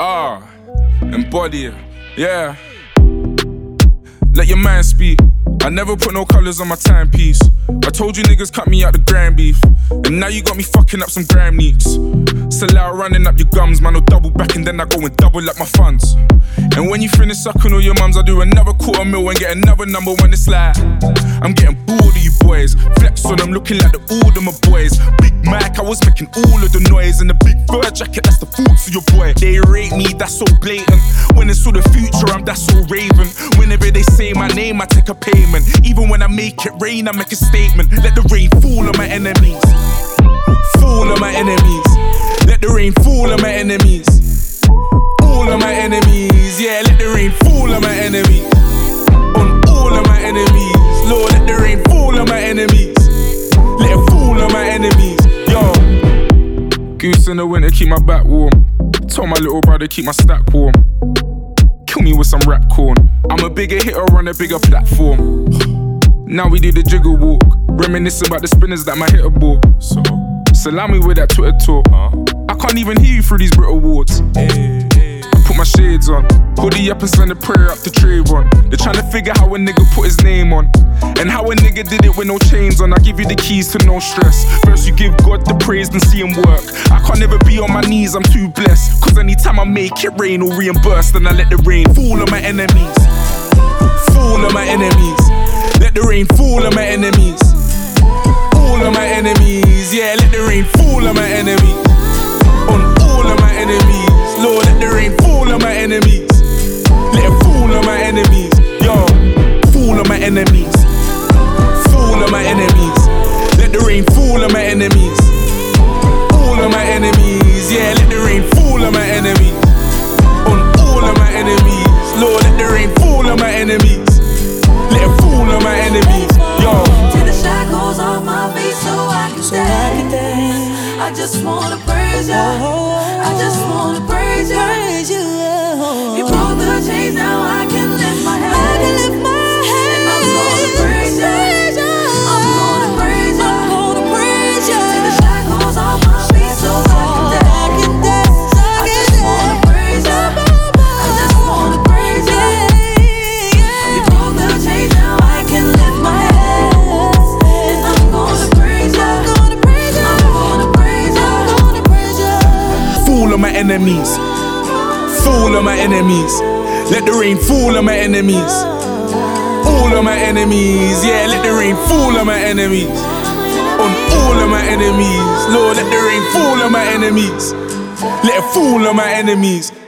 Embody it, yeah. Let your man speak. I never put no colours on my timepiece. I told you niggas cut me out the grand beef, and now you got me fucking up some gram neeks. So loud running up your gums, man, I'll double back and then I go and double up my funds. And when you finish sucking all your mums, I do another $250,000 and get another number one. It's like I'm getting bored of you boys. Flex on them looking like the Alderman boys. Big Mac, I was making all of the noise. And the big fur jacket, that's the fruits of your boy. They rate me, that's so blatant. When it's all the future, I'm that's so raven. Whenever they say my name, I take a payment. Even when I make it rain, I make a statement. Let the rain fall on my enemies. Fall on my enemies. Let the rain fall on my enemies. All of my enemies, yeah, let the rain fall on my enemies. On all of my enemies, Lord, let the rain fall on my enemies. Let it fall on my enemies, yo. Goose in the winter, keep my back warm. Told my little brother, keep my stack warm. Kill me with some rap corn. I'm a bigger hitter on a bigger platform. Now we do the jiggle walk, reminiscing about the spinners that my hitter bought. So, salami with that Twitter talk. I can't even hear you through these Brit Awards. Put my shades on, hoodie up and send a prayer up to Trayvon. They're trying to figure how a nigga put his name on, and how a nigga did it with no chains on. I give you the keys to no stress. First you give God the praise, then see him work. I can't never be on my knees, I'm too blessed. Cause anytime I make it rain or reimburse, then I let the rain fall on my enemies. Fall on my enemies. Let the rain fall on my enemies. All of my enemies, yeah, let the rain fall on my enemies. On all of my enemies, Lord, let the rain fall on my enemies. Let it fall on my enemies, yo. Fall on my enemies. Fall on my enemies. Let the rain fall on my enemies. All of my enemies, yeah, let the rain fall on my enemies. On all of my enemies, Lord, let the rain fall on my enemies. Let it fall on my enemies, yo. Take the shackles off my feet so I can dance. I just wanna praise you. I just wanna praise you. You broke the chains, now I can lift my head. And I'm gonna praise you. I'm gonna praise you. Take the shackles off my feet so I can dance. I just wanna praise you. I just wanna praise you. You broke the chains, now I can lift my head. And I'm gonna praise you. I'm gonna praise you. Fall on my enemies. Fall on my enemies. Let the rain fall on my enemies. All of my enemies, yeah, let the rain fall on my enemies. On all of my enemies, Lord, let the rain fall on my enemies. Let it fall on my enemies.